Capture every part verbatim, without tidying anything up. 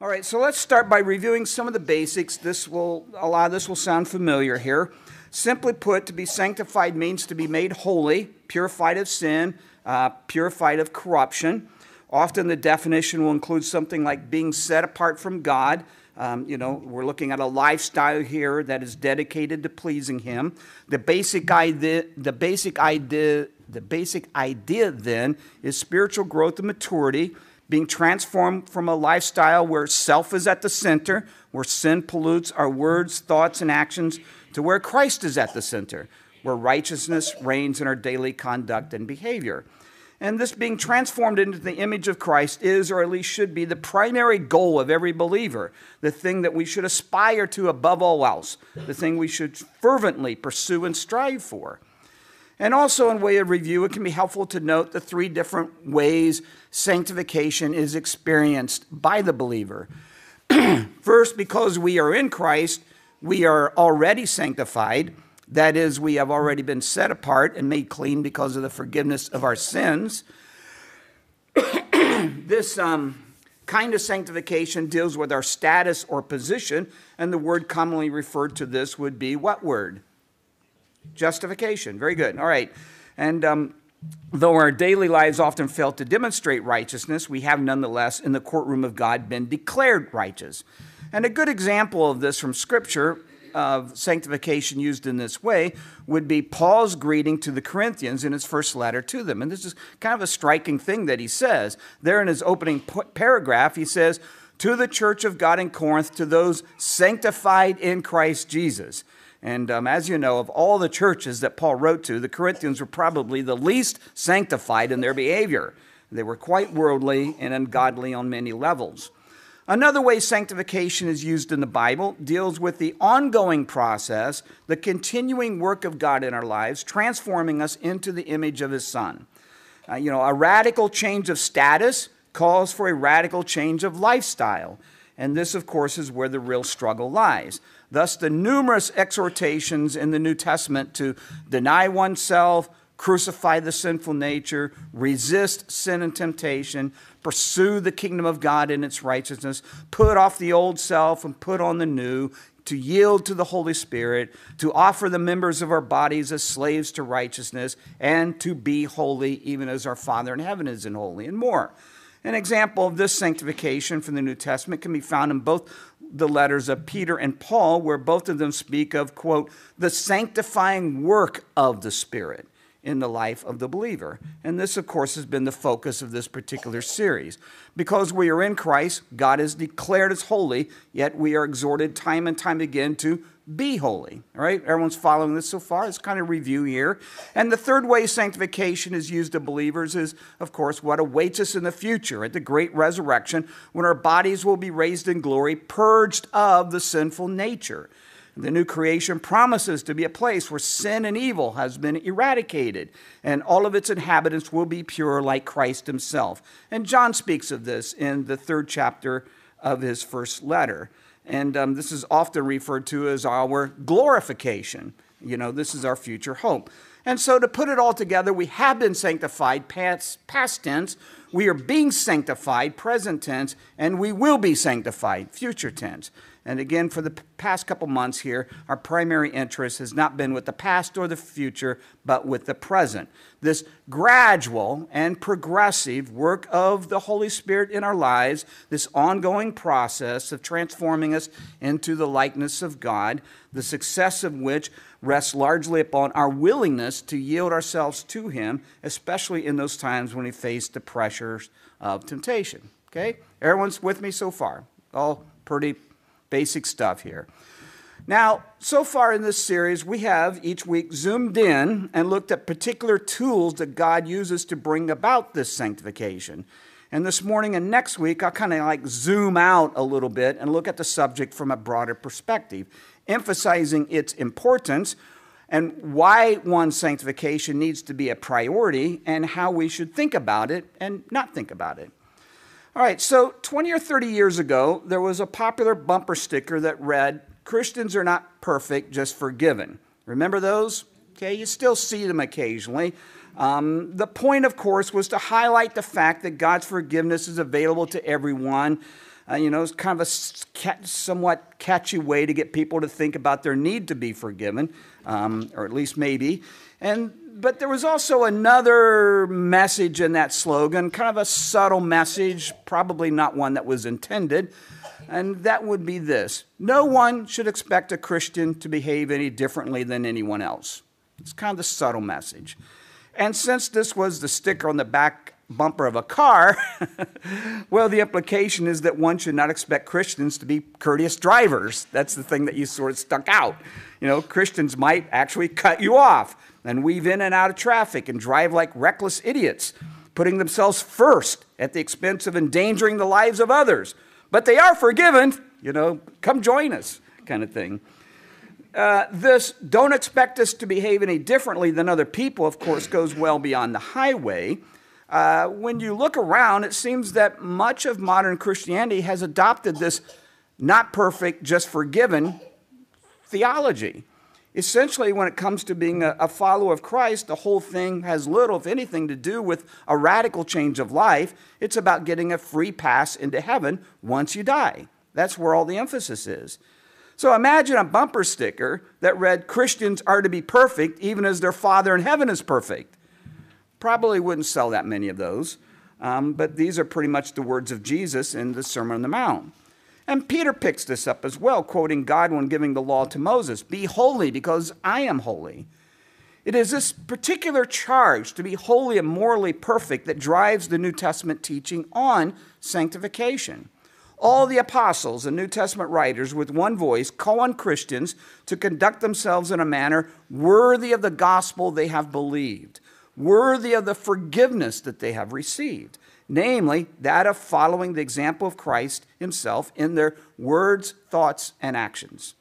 All right, so let's start by reviewing some of the basics. This will, a lot of this will sound familiar here. Simply put, to be sanctified means to be made holy, purified of sin, uh, purified of corruption. Often the definition will include something like being set apart from God. Um, you know, we're looking at a lifestyle here that is dedicated to pleasing Him. The basic idea, the basic idea, the basic idea then is spiritual growth and maturity, being transformed from a lifestyle where self is at the center, where sin pollutes our words, thoughts, and actions, to where Christ is at the center, where righteousness reigns in our daily conduct and behavior. And this being transformed into the image of Christ is, or at least should be, the primary goal of every believer, the thing that we should aspire to above all else, the thing we should fervently pursue and strive for. And also, in way of review, it can be helpful to note the three different ways sanctification is experienced by the believer. First, because we are in Christ, we are already sanctified. That is, we have already been set apart and made clean because of the forgiveness of our sins. This um, kind of sanctification deals with our status or position, and the word commonly referred to this would be what word? Justification. Very good. All right. And um, though our daily lives often fail to demonstrate righteousness, we have nonetheless in the courtroom of God been declared righteous. And a good example of this from Scripture, of sanctification used in this way, would be Paul's greeting to the Corinthians in his first letter to them. And this is kind of a striking thing that he says. There in his opening paragraph, he says, "To the church of God in Corinth, to those sanctified in Christ Jesus." And um, as you know, of all the churches that Paul wrote to, the Corinthians were probably the least sanctified in their behavior. They were quite worldly and ungodly on many levels. Another way sanctification is used in the Bible deals with the ongoing process, the continuing work of God in our lives, transforming us into the image of His Son. Uh, you know, a radical change of status calls for a radical change of lifestyle. And this, of course, is where the real struggle lies. Thus, the numerous exhortations in the New Testament to deny oneself, crucify the sinful nature, resist sin and temptation, pursue the kingdom of God in its righteousness, put off the old self and put on the new, to yield to the Holy Spirit, to offer the members of our bodies as slaves to righteousness, and to be holy even as our Father in heaven is in holy, and more. An example of this sanctification from the New Testament can be found in both the letters of Peter and Paul, where both of them speak of, quote, the sanctifying work of the Spirit in the life of the believer. And this, of course, has been the focus of this particular series. Because we are in Christ, God is declared as holy, yet we are exhorted time and time again to be holy. All right, everyone's following this so far? It's kind of review here. And the third way sanctification is used of believers is, of course, what awaits us in the future at the great resurrection, when our bodies will be raised in glory, purged of the sinful nature. The new creation promises to be a place where sin and evil has been eradicated, and all of its inhabitants will be pure like Christ Himself. And John speaks of this in the third chapter of his first letter. And um, this is often referred to as our glorification. You know, this is our future hope. And so to put it all together, we have been sanctified, past, past tense. We are being sanctified, present tense, and we will be sanctified, future tense. And again, for the past couple months here, our primary interest has not been with the past or the future, but with the present. This gradual and progressive work of the Holy Spirit in our lives, this ongoing process of transforming us into the likeness of God, the success of which rests largely upon our willingness to yield ourselves to Him, especially in those times when we face the pressures of temptation. Okay? Everyone's with me so far? All pretty basic stuff here. Now, so far in this series, we have each week zoomed in and looked at particular tools that God uses to bring about this sanctification. And this morning and next week, I'll kind of like zoom out a little bit and look at the subject from a broader perspective, emphasizing its importance and why one's sanctification needs to be a priority and how we should think about it and not think about it. All right, so twenty or thirty years ago, there was a popular bumper sticker that read, "Christians are not perfect, just forgiven." Remember those? Okay, you still see them occasionally. Um, the point, of course, was to highlight the fact that God's forgiveness is available to everyone. Uh, you know, it's kind of a somewhat catchy way to get people to think about their need to be forgiven, um, or at least maybe. And but there was also another message in that slogan, kind of a subtle message, probably not one that was intended, and that would be this: no one should expect a Christian to behave any differently than anyone else. It's kind of the subtle message. And since this was the sticker on the back bumper of a car, well, the implication is that one should not expect Christians to be courteous drivers. That's the thing that you sort of stuck out. You know, Christians might actually cut you off and weave in and out of traffic and drive like reckless idiots, putting themselves first at the expense of endangering the lives of others. But they are forgiven, you know, come join us kind of thing. Uh, this don't expect us to behave any differently than other people, of course, goes well beyond the highway. Uh, when you look around, it seems that much of modern Christianity has adopted this not perfect, just forgiven theology. Essentially, when it comes to being a, a follower of Christ, the whole thing has little, if anything, to do with a radical change of life. It's about getting a free pass into heaven once you die. That's where all the emphasis is. So imagine a bumper sticker that read, "Christians are to be perfect, even as their Father in heaven is perfect." Probably wouldn't sell that many of those, um, but these are pretty much the words of Jesus in the Sermon on the Mount. And Peter picks this up as well, quoting God when giving the law to Moses: "Be holy because I am holy." It is this particular charge to be holy and morally perfect that drives the New Testament teaching on sanctification. All the apostles and New Testament writers with one voice call on Christians to conduct themselves in a manner worthy of the gospel they have believed, worthy of the forgiveness that they have received, namely that of following the example of Christ himself in their words, thoughts, and actions.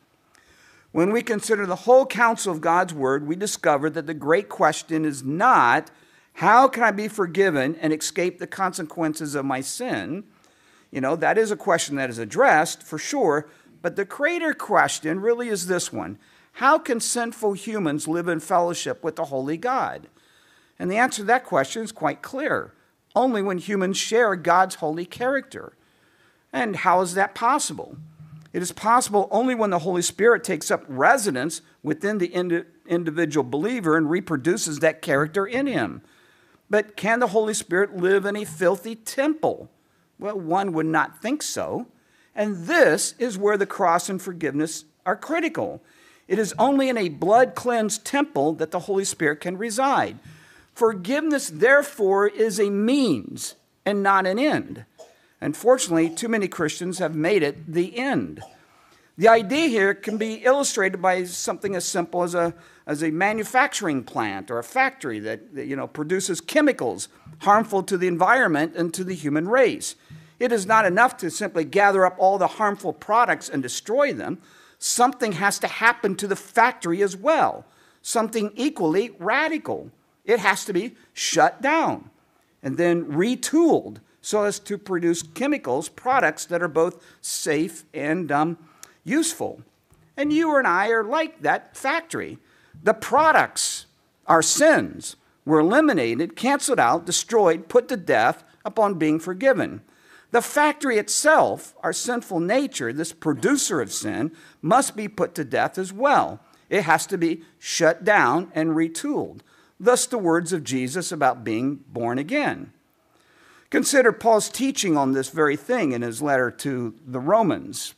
When we consider the whole counsel of God's word, we discover that the great question is not, how can I be forgiven and escape the consequences of my sin? You know, that is a question that is addressed, for sure, but the greater question really is this one: how can sinful humans live in fellowship with the holy God? And the answer to that question is quite clear: only when humans share God's holy character. And how is that possible? It is possible only when the Holy Spirit takes up residence within the indi- individual believer and reproduces that character in him. But can the Holy Spirit live in a filthy temple? Well, one would not think so. And this is where the cross and forgiveness are critical. It is only in a blood-cleansed temple that the Holy Spirit can reside. Forgiveness, therefore, is a means and not an end. Unfortunately, too many Christians have made it the end. The idea here can be illustrated by something as simple as a, as a manufacturing plant or a factory that, that you know, produces chemicals harmful to the environment and to the human race. It is not enough to simply gather up all the harmful products and destroy them. Something has to happen to the factory as well, something equally radical. It has to be shut down and then retooled so as to produce chemicals, products that are both safe and um, useful. And you and I are like that factory. The products, our sins, were eliminated, canceled out, destroyed, put to death upon being forgiven. The factory itself, our sinful nature, this producer of sin, must be put to death as well. It has to be shut down and retooled. Thus the words of Jesus about being born again. Consider Paul's teaching on this very thing in his letter to the Romans.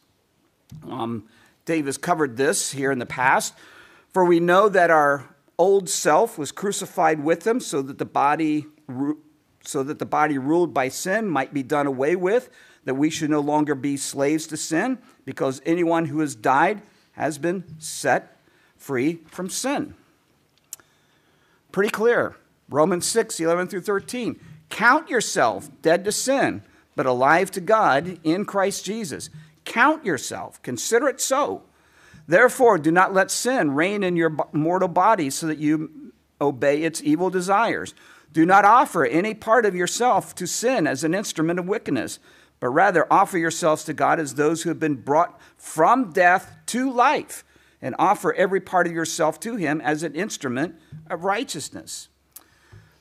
Um, Dave has covered this here in the past. For we know that our old self was crucified with him so that the body, so that the body ruled by sin might be done away with, that we should no longer be slaves to sin, because anyone who has died has been set free from sin. Pretty clear. Romans six, eleven through thirteen. Count yourself dead to sin, but alive to God in Christ Jesus. Count yourself. Consider it so. Therefore, do not let sin reign in your mortal body so that you obey its evil desires. Do not offer any part of yourself to sin as an instrument of wickedness, but rather offer yourselves to God as those who have been brought from death to life, and offer every part of yourself to him as an instrument of righteousness.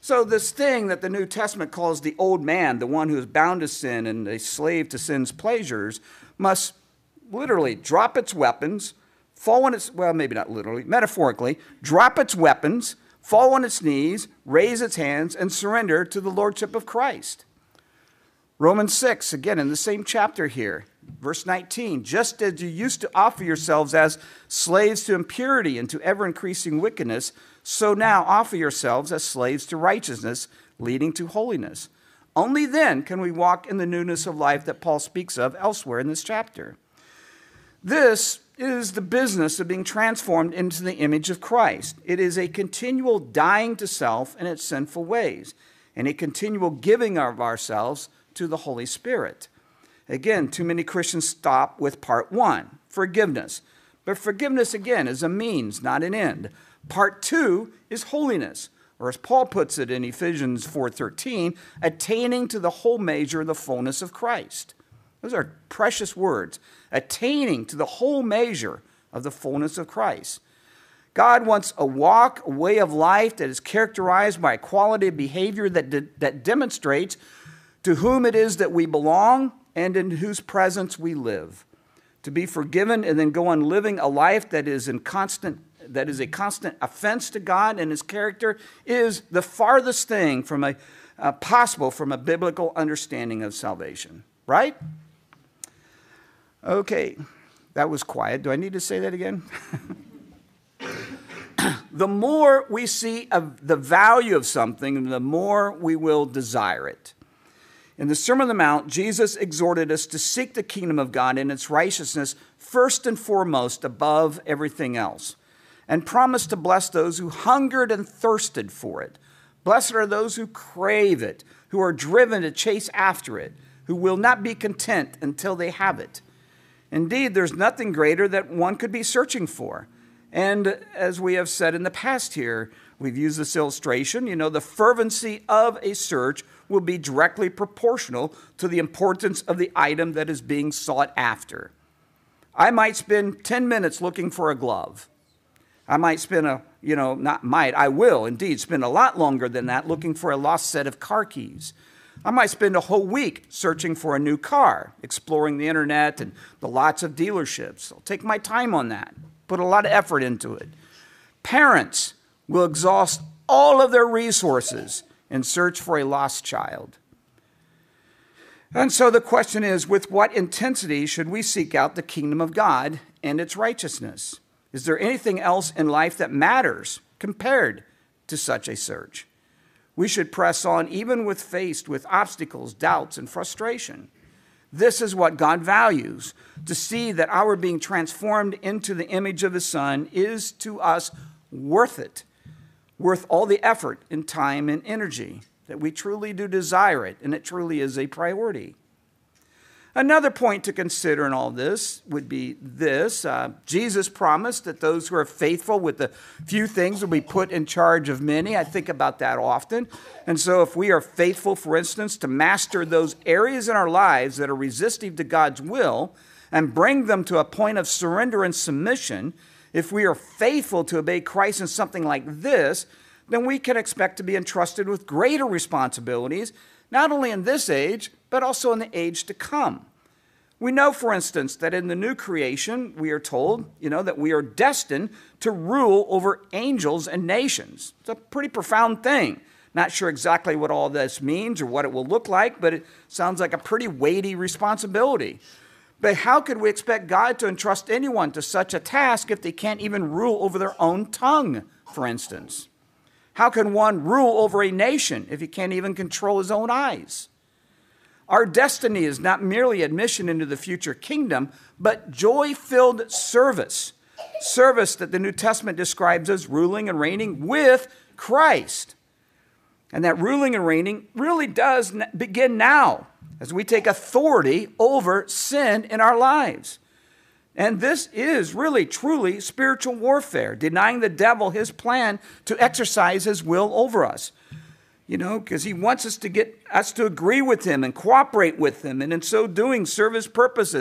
So this thing that the New Testament calls the old man, the one who is bound to sin and a slave to sin's pleasures, must literally drop its weapons, fall on its, well, maybe not literally, metaphorically, drop its weapons, fall on its knees, raise its hands, and surrender to the lordship of Christ. Romans six, again, in the same chapter here, verse nineteen, just as you used to offer yourselves as slaves to impurity and to ever-increasing wickedness, so now offer yourselves as slaves to righteousness, leading to holiness. Only then can we walk in the newness of life that Paul speaks of elsewhere in this chapter. This is the business of being transformed into the image of Christ. It is a continual dying to self and its sinful ways, and a continual giving of ourselves to the Holy Spirit. Again, too many Christians stop with part one, forgiveness. But forgiveness, again, is a means, not an end. Part two is holiness, or as Paul puts it in Ephesians four thirteen, attaining to the whole measure of the fullness of Christ. Those are precious words, attaining to the whole measure of the fullness of Christ. God wants a walk, a way of life that is characterized by a quality of behavior that, de- that demonstrates to whom it is that we belong and in whose presence we live. To be forgiven and then go on living a life that is in constant, that is a constant offense to God and his character is the farthest thing from a uh, possible from a biblical understanding of salvation. Right? Okay, that was quiet. Do I need to say that again? The more we see of the value of something, the more we will desire it. In the Sermon on the Mount, Jesus exhorted us to seek the kingdom of God and its righteousness first and foremost above everything else, and promised to bless those who hungered and thirsted for it. Blessed are those who crave it, who are driven to chase after it, who will not be content until they have it. Indeed, there's nothing greater that one could be searching for. And as we have said in the past here, we've used this illustration, you know, the fervency of a search will be directly proportional to the importance of the item that is being sought after. I might spend ten minutes looking for a glove. I might spend a, you know, not might, I will indeed spend a lot longer than that looking for a lost set of car keys. I might spend a whole week searching for a new car, exploring the internet and the lots of dealerships. I'll take my time on that, put a lot of effort into it. Parents will exhaust all of their resources in search for a lost child. And so the question is, with what intensity should we seek out the kingdom of God and its righteousness? Is there anything else in life that matters compared to such a search? We should press on even with faced with obstacles, doubts, and frustration. This is what God values, to see that our being transformed into the image of his Son is to us worth it. Worth all the effort and time and energy, that we truly do desire it, and it truly is a priority. Another point to consider in all this would be this. Uh, Jesus promised that those who are faithful with the few things will be put in charge of many. I think about that often. And so if we are faithful, for instance, to master those areas in our lives that are resistive to God's will and bring them to a point of surrender and submission, if we are faithful to obey Christ in something like this, then we can expect to be entrusted with greater responsibilities, not only in this age, but also in the age to come. We know, for instance, that in the new creation, we are told, you know, that we are destined to rule over angels and nations. It's a pretty profound thing. Not sure exactly what all this means or what it will look like, but it sounds like a pretty weighty responsibility. But how could we expect God to entrust anyone to such a task if they can't even rule over their own tongue, for instance? How can one rule over a nation if he can't even control his own eyes? Our destiny is not merely admission into the future kingdom, but joy-filled service. Service that the New Testament describes as ruling and reigning with Christ. And that ruling and reigning really does begin now, as we take authority over sin in our lives. And this is really, truly spiritual warfare, denying the devil his plan to exercise his will over us. You know, because he wants us to get us to agree with him and cooperate with him, and in so doing serve his purposes,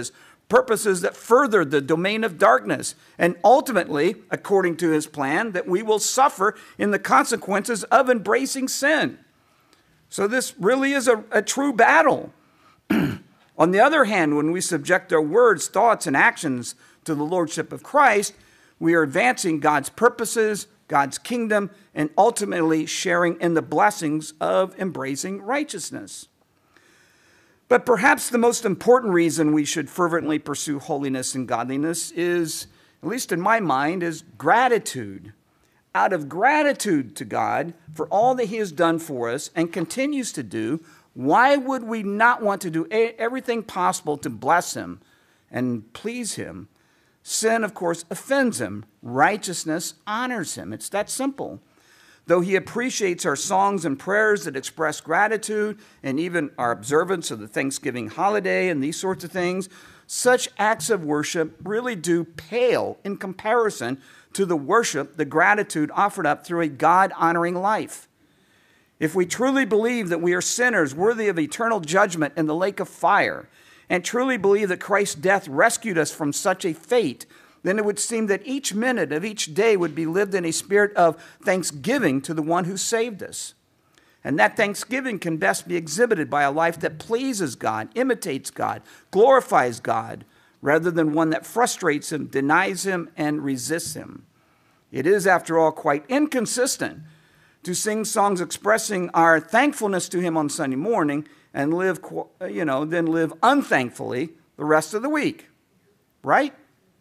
purposes that further the domain of darkness, and ultimately, according to his plan, that we will suffer in the consequences of embracing sin. So this really is a, a true battle. On the other hand, when we subject our words, thoughts, and actions to the lordship of Christ, we are advancing God's purposes, God's kingdom, and ultimately sharing in the blessings of embracing righteousness. But perhaps the most important reason we should fervently pursue holiness and godliness is, at least in my mind, is gratitude. Out of gratitude to God for all that he has done for us and continues to do, why would we not want to do everything possible to bless him and please him? Sin, of course, offends him. Righteousness honors him. It's that simple. Though he appreciates our songs and prayers that express gratitude and even our observance of the Thanksgiving holiday and these sorts of things, such acts of worship really do pale in comparison to the worship, the gratitude offered up through a God-honoring life. If we truly believe that we are sinners worthy of eternal judgment in the lake of fire, and truly believe that Christ's death rescued us from such a fate, then it would seem that each minute of each day would be lived in a spirit of thanksgiving to the one who saved us. And that thanksgiving can best be exhibited by a life that pleases God, imitates God, glorifies God, rather than one that frustrates him, denies him, and resists him. It is, after all, quite inconsistent to sing songs expressing our thankfulness to him on Sunday morning and live, you know, then live unthankfully the rest of the week, right?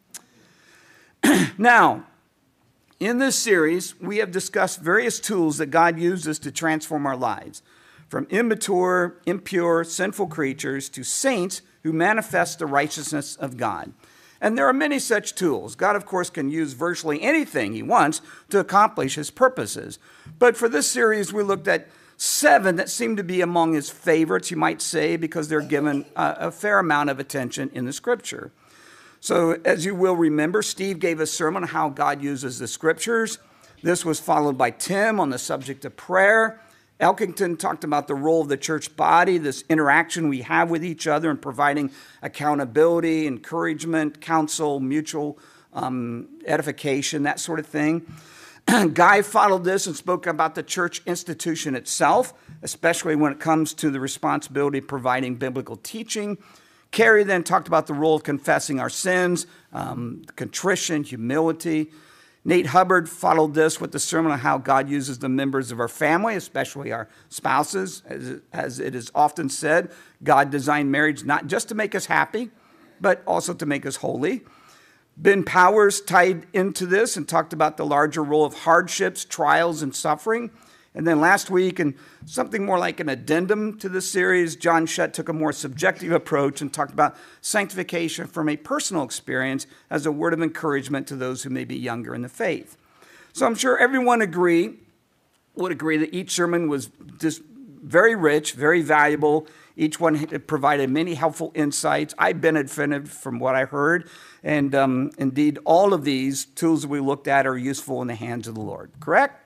Now, in this series, we have discussed various tools that God uses to transform our lives, from immature, impure, sinful creatures to saints who manifest the righteousness of God. And there are many such tools. God, of course, can use virtually anything he wants to accomplish his purposes. But for this series, we looked at seven that seem to be among his favorites, you might say, because they're given a, a fair amount of attention in the scripture. So as you will remember, Steve gave a sermon on how God uses the scriptures. This was followed by Tim on the subject of prayer. Elkington talked about the role of the church body, this interaction we have with each other in providing accountability, encouragement, counsel, mutual um, edification, that sort of thing. Guy followed this and spoke about the church institution itself, especially when it comes to the responsibility of providing biblical teaching. Carrie then talked about the role of confessing our sins, um, contrition, humility. Nate Hubbard followed this with the sermon on how God uses the members of our family, especially our spouses. As, as it is often said, God designed marriage not just to make us happy, but also to make us holy. Ben Powers tied into this and talked about the larger role of hardships, trials, and suffering. And then last week, and something more like an addendum to the series, John Shutt took a more subjective approach and talked about sanctification from a personal experience as a word of encouragement to those who may be younger in the faith. So I'm sure everyone agree, would agree that each sermon was just very rich, very valuable. Each one provided many helpful insights. I benefited from what I heard. And um, indeed, all of these tools we looked at are useful in the hands of the Lord, correct?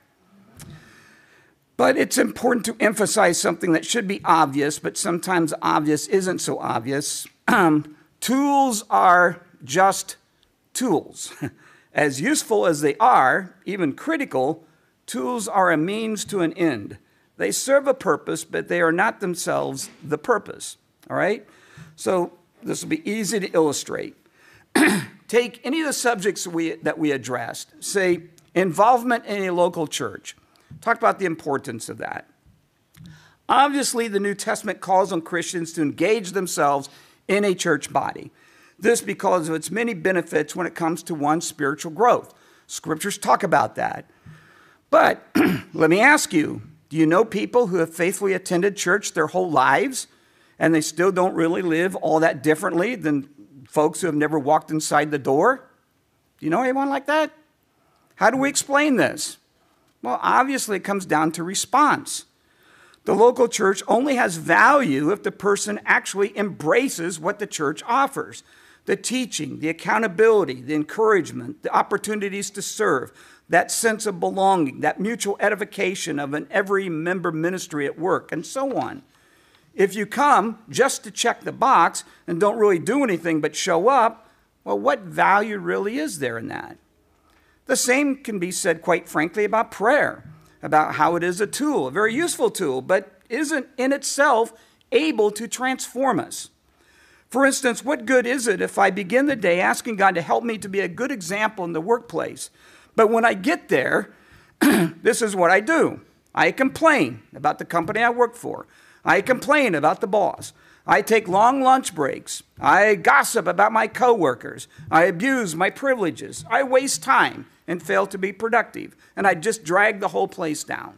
But it's important to emphasize something that should be obvious, but sometimes obvious isn't so obvious. Um, tools are just tools. As useful as they are, even critical, tools are a means to an end. They serve a purpose, but they are not themselves the purpose, all right? So this will be easy to illustrate. Take any of the subjects we, that we addressed, say involvement in a local church. Talk about the importance of that. Obviously, the New Testament calls on Christians to engage themselves in a church body. This because of its many benefits when it comes to one's spiritual growth. Scriptures talk about that. But let me ask you, do you know people who have faithfully attended church their whole lives and they still don't really live all that differently than folks who have never walked inside the door? Do you know anyone like that? How do we explain this? Well, obviously, it comes down to response. The local church only has value if the person actually embraces what the church offers. The teaching, the accountability, the encouragement, the opportunities to serve, that sense of belonging, that mutual edification of an every member ministry at work, and so on. If you come just to check the box and don't really do anything but show up, well, what value really is there in that? The same can be said, quite frankly, about prayer, about how it is a tool, a very useful tool, but isn't in itself able to transform us. For instance, what good is it if I begin the day asking God to help me to be a good example in the workplace, but when I get there, this is what I do. I complain about the company I work for. I complain about the boss. I take long lunch breaks. I gossip about my coworkers. I abuse my privileges. I waste time and fail to be productive. And I just drag the whole place down.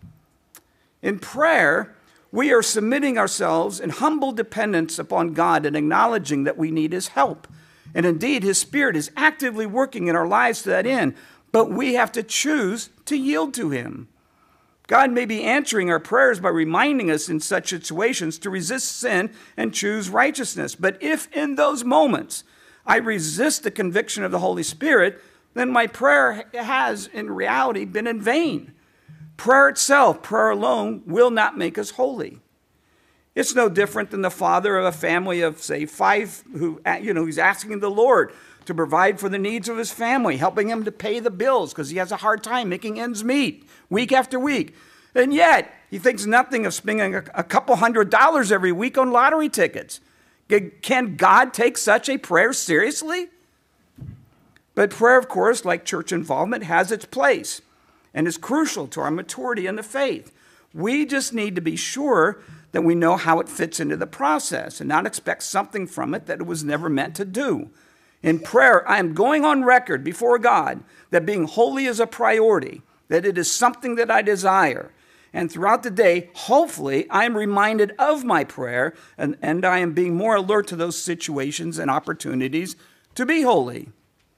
In prayer, we are submitting ourselves in humble dependence upon God and acknowledging that we need His help. And indeed, His Spirit is actively working in our lives to that end. But we have to choose to yield to Him. God may be answering our prayers by reminding us in such situations to resist sin and choose righteousness. But if in those moments I resist the conviction of the Holy Spirit, then my prayer has in reality been in vain. Prayer itself, prayer alone, will not make us holy. It's no different than the father of a family of, say, five who, you know, he's asking the Lord to provide for the needs of his family, helping him to pay the bills because he has a hard time making ends meet week after week. And yet, he thinks nothing of spending a, a couple hundred dollars every week on lottery tickets. Can God take such a prayer seriously? But prayer, of course, like church involvement, has its place and is crucial to our maturity in the faith. We just need to be sure that we know how it fits into the process and not expect something from it that it was never meant to do. In prayer, I am going on record before God that being holy is a priority, that it is something that I desire. And throughout the day, hopefully, I am reminded of my prayer, and, and I am being more alert to those situations and opportunities to be holy.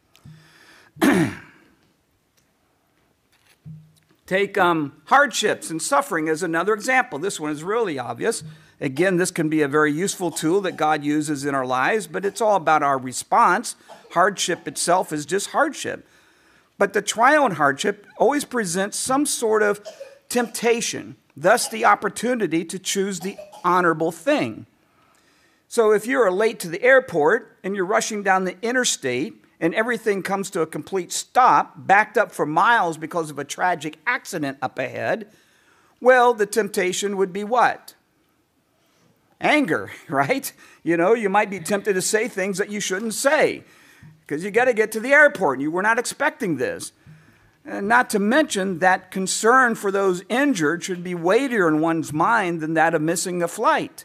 Take um, hardships and suffering as another example. This one is really obvious. Again, this can be a very useful tool that God uses in our lives, but it's all about our response. Hardship itself is just hardship. But the trial and hardship always presents some sort of temptation, thus the opportunity to choose the honorable thing. So if you're late to the airport and you're rushing down the interstate and everything comes to a complete stop, backed up for miles because of a tragic accident up ahead, well, the temptation would be what? Anger, right? You know, you might be tempted to say things that you shouldn't say because you got to get to the airport and you were not expecting this. And not to mention that concern for those injured should be weightier in one's mind than that of missing a flight.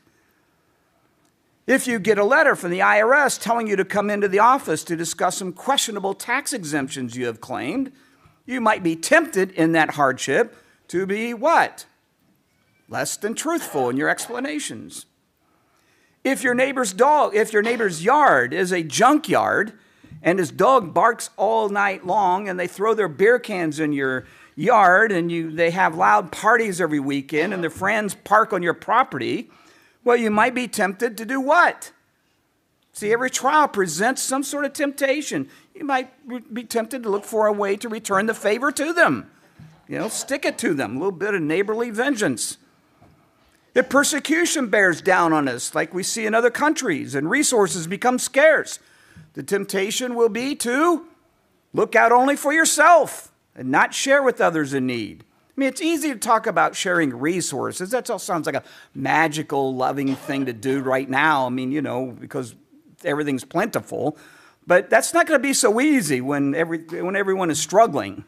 If you get a letter from the I R S telling you to come into the office to discuss some questionable tax exemptions you have claimed, you might be tempted in that hardship to be what? Less than truthful in your explanations. If your neighbor's dog, if your neighbor's yard is a junkyard and his dog barks all night long and they throw their beer cans in your yard and you they have loud parties every weekend and their friends park on your property, well, you might be tempted to do what? See, every trial presents some sort of temptation. You might be tempted to look for a way to return the favor to them. You know, stick it to them, a little bit of neighborly vengeance. If persecution bears down on us, like we see in other countries, and resources become scarce, the temptation will be to look out only for yourself and not share with others in need. I mean, it's easy to talk about sharing resources. That all sounds like a magical, loving thing to do right now. I mean, you know, because everything's plentiful. But that's not going to be so easy when, every, when everyone is struggling.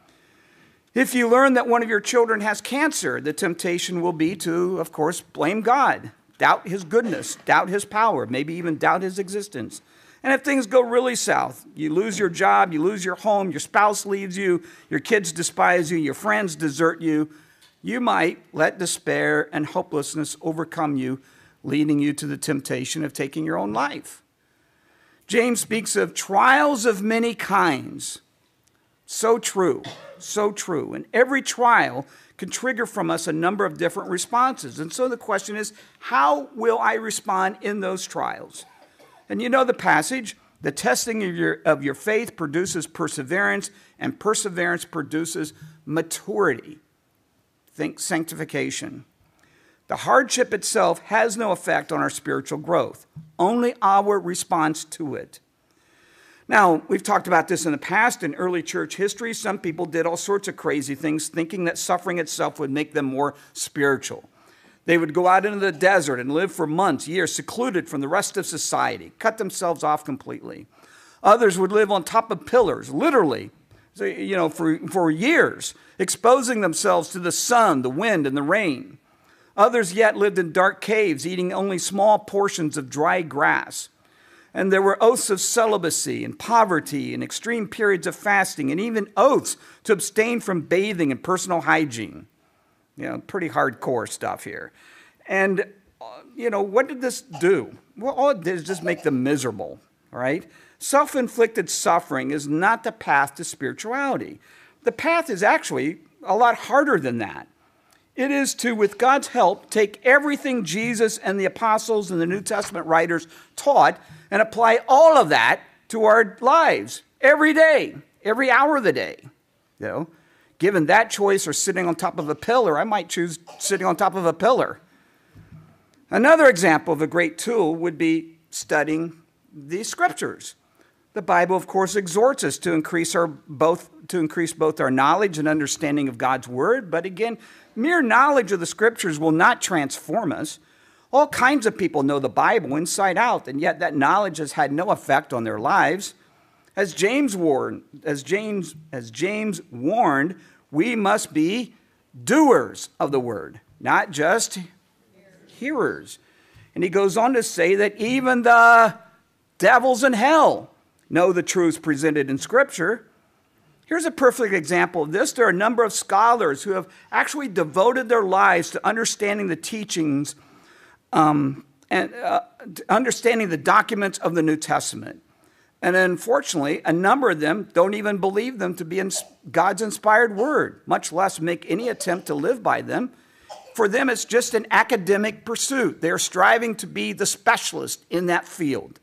If you learn that one of your children has cancer, the temptation will be to, of course, blame God, doubt His goodness, doubt His power, maybe even doubt His existence. And if things go really south, you lose your job, you lose your home, your spouse leaves you, your kids despise you, your friends desert you, you might let despair and hopelessness overcome you, leading you to the temptation of taking your own life. James speaks of trials of many kinds. So true, so true. And every trial can trigger from us a number of different responses. And so the question is, how will I respond in those trials? And you know the passage, the testing of your, of your faith produces perseverance, and perseverance produces maturity. Think sanctification. The hardship itself has no effect on our spiritual growth, only our response to it. Now, we've talked about this in the past. In early church history, some people did all sorts of crazy things, thinking that suffering itself would make them more spiritual. They would go out into the desert and live for months, years, secluded from the rest of society, cut themselves off completely. Others would live on top of pillars, literally, you know, for, for years, exposing themselves to the sun, the wind, and the rain. Others yet lived in dark caves, eating only small portions of dry grass. And there were oaths of celibacy and poverty and extreme periods of fasting and even oaths to abstain from bathing and personal hygiene. You know, pretty hardcore stuff here. And, uh, you know, what did this do? Well, all it did is just make them miserable, all right? Self-inflicted suffering is not the path to spirituality. The path is actually a lot harder than that. It is to, with God's help, take everything Jesus and the apostles and the New Testament writers taught and apply all of that to our lives every day, every hour of the day. You know, given that choice or sitting on top of a pillar, I might choose sitting on top of a pillar. Another example of a great tool would be studying the scriptures. The Bible, of course, exhorts us to increase our both to increase both our knowledge and understanding of God's word. But again, mere knowledge of the scriptures will not transform us. All kinds of people know the Bible inside out, and yet that knowledge has had no effect on their lives. As James warned, as James, as James warned, we must be doers of the word, not just hearers. And he goes on to say that even the devils in hell know the truths presented in Scripture. Here's a perfect example of this. There are a number of scholars who have actually devoted their lives to understanding the teachings um, and uh, understanding the documents of the New Testament. And unfortunately, a number of them don't even believe them to be in God's inspired word, much less make any attempt to live by them. For them, it's just an academic pursuit. They're striving to be the specialist in that field.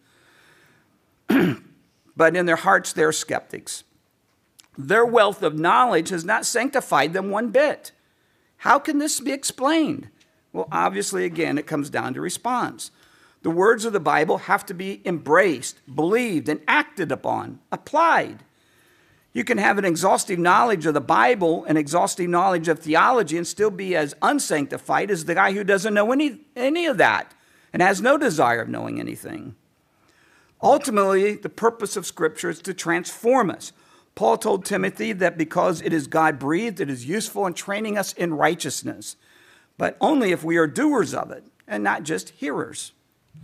But in their hearts, they're skeptics. Their wealth of knowledge has not sanctified them one bit. How can this be explained? Well, obviously, again, it comes down to response. The words of the Bible have to be embraced, believed, and acted upon, applied. You can have an exhaustive knowledge of the Bible, an exhaustive knowledge of theology, and still be as unsanctified as the guy who doesn't know any, any of that and has no desire of knowing anything. Ultimately, the purpose of Scripture is to transform us. Paul told Timothy that because it is God-breathed, it is useful in training us in righteousness, but only if we are doers of it and not just hearers.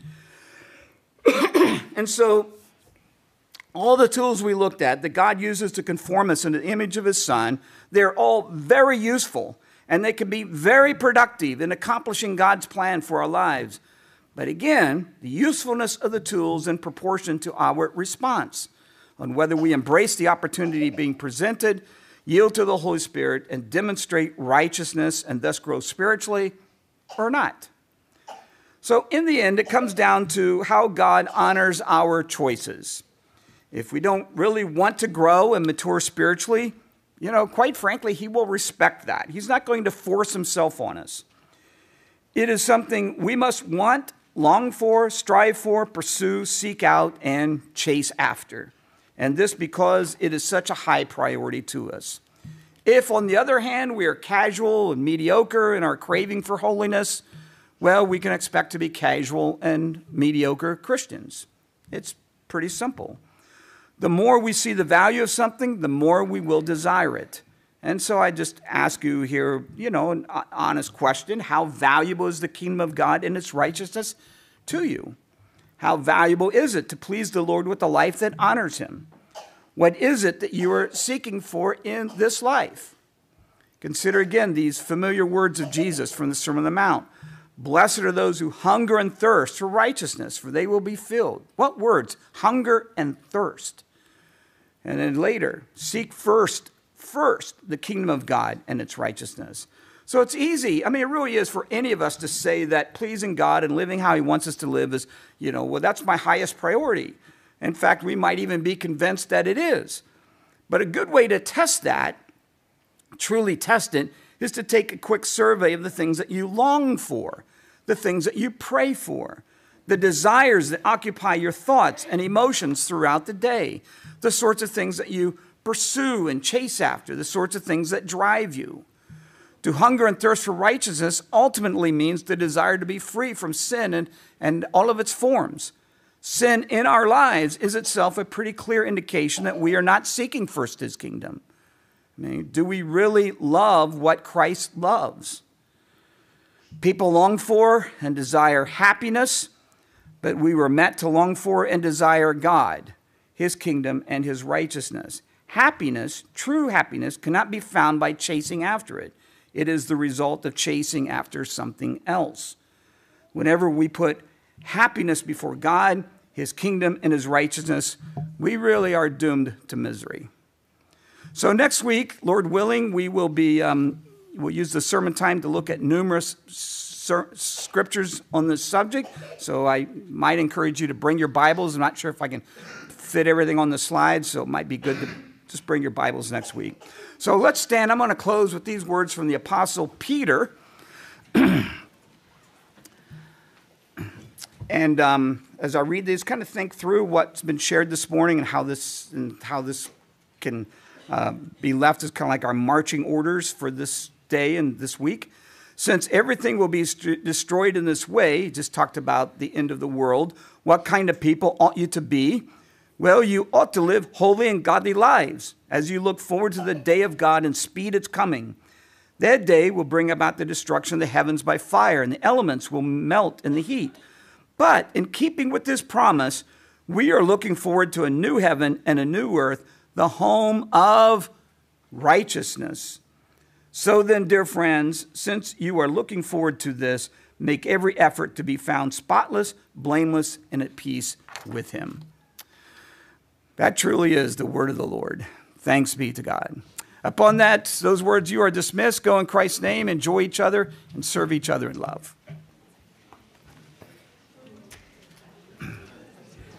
And so, all the tools we looked at that God uses to conform us into the image of his Son, they're all very useful, and they can be very productive in accomplishing God's plan for our lives. But again, the usefulness of the tools in proportion to our response on whether we embrace the opportunity being presented, yield to the Holy Spirit, and demonstrate righteousness and thus grow spiritually or not. So in the end, it comes down to how God honors our choices. If we don't really want to grow and mature spiritually, you know, quite frankly, he will respect that. He's not going to force himself on us. It is something we must want, long for, strive for, pursue, seek out, and chase after. And this because it is such a high priority to us. If, on the other hand, we are casual and mediocre in our craving for holiness, well, we can expect to be casual and mediocre Christians. It's pretty simple. The more we see the value of something, the more we will desire it. And so I just ask you here, you know, an honest question. How valuable is the kingdom of God and its righteousness to you? How valuable is it to please the Lord with a life that honors him? What is it that you are seeking for in this life? Consider again these familiar words of Jesus from the Sermon on the Mount. Blessed are those who hunger and thirst for righteousness, for they will be filled. What words? Hunger and thirst. And then later, seek first, first the kingdom of God and its righteousness. So it's easy. I mean, it really is for any of us to say that pleasing God and living how he wants us to live is, you know, well, that's my highest priority. In fact, we might even be convinced that it is. But a good way to test that, truly test it, is to take a quick survey of the things that you long for, the things that you pray for, the desires that occupy your thoughts and emotions throughout the day, the sorts of things that you pursue and chase after, the sorts of things that drive you. To hunger and thirst for righteousness ultimately means the desire to be free from sin and, and all of its forms. Sin in our lives is itself a pretty clear indication that we are not seeking first his kingdom. I mean, do we really love what Christ loves? People long for and desire happiness, but we were meant to long for and desire God, his kingdom, and his righteousness. Happiness, true happiness, cannot be found by chasing after it. It is the result of chasing after something else. Whenever we put happiness before God, his kingdom, and his righteousness, we really are doomed to misery. So next week, Lord willing, we will be, um, we'll use the sermon time to look at numerous ser- scriptures on this subject. So I might encourage you to bring your Bibles. I'm not sure if I can fit everything on the slides, so it might be good to just bring your Bibles next week. So let's stand. I'm going to close with these words from the Apostle Peter. And um, as I read these, kind of think through what's been shared this morning and how this and how this can uh, be left as kind of like our marching orders for this day and this week. Since everything will be st- destroyed in this way, he just talked about the end of the world, what kind of people ought you to be? Well, you ought to live holy and godly lives as you look forward to the day of God and speed its coming. That day will bring about the destruction of the heavens by fire, and the elements will melt in the heat. But in keeping with this promise, we are looking forward to a new heaven and a new earth, the home of righteousness. So then, dear friends, since you are looking forward to this, make every effort to be found spotless, blameless, and at peace with him. That truly is the word of the Lord. Thanks be to God. Upon that, those words, you are dismissed. Go in Christ's name, enjoy each other, and serve each other in love.